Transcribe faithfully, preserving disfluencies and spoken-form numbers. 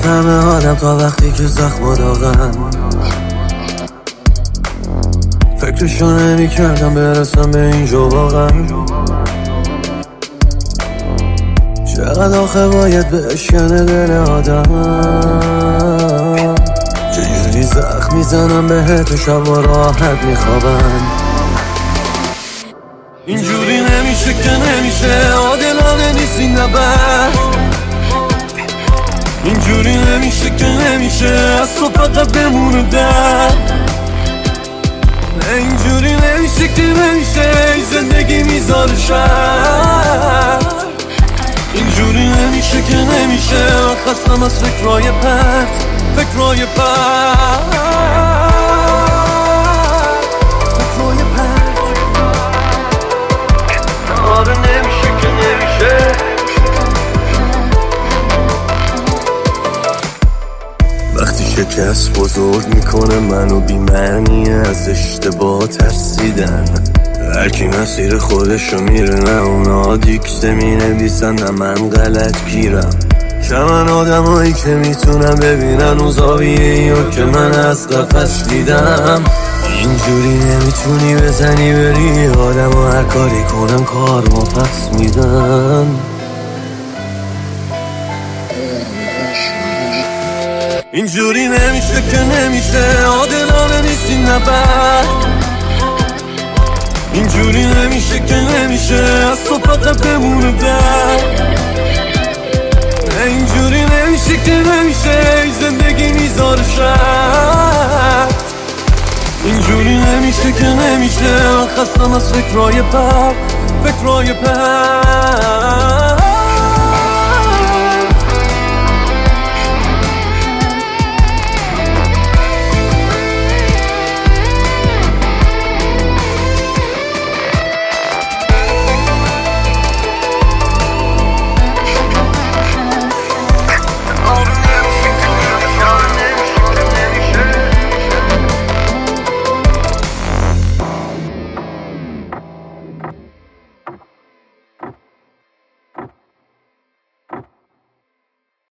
نمیفهمه آدم تا وقتی که زخم داغن. فکرشو نمی کردم برسم به اینجا واقعا. چقدر آخه باید بشکنه دل آدم. چجوری زخم میزنم بهت و شبا راحت میخوابن. اینجوری نمیشه که نمیشه، عادلانه نیست این نبرد. اینجوری نمیشه که نمیشه، از تو فقط بمونه درد. نه اینجوری نمیشه که نمیشه، این زندگی میذاره شر. اینجوری نمیشه که نمیشه، من خستم از فکرهای پرت، فکرهای پرت، فکرهای پرت. آره نمیشه که نمیشه. وقتی شکست بزرگ میکنه منو بی‌معنی از اشتباه ترسیدن. هرکی مسیر خودشو میره، نه اونا دیکته مینویسن نه من غلط گیرم. کمن آدمایی که میتونم ببینن اون زاویه‌ایو که من از قفس دیدم. اینجوری نمیتونی بزنی بری آدم و هر کاری کنم کار ما پس میدن. اینجوری نمیشه که نمیشه، عادلانه نیست این نبرد. اینجوری نمیشه که نمیشه، از تو فقط بمونه درد. نه اینجوری نمیشه که نمیشه، این زندگی میذاره شر. اینجوری نمیشه که نمیشه، من خستم از فکرهای بد، فکرهای بد.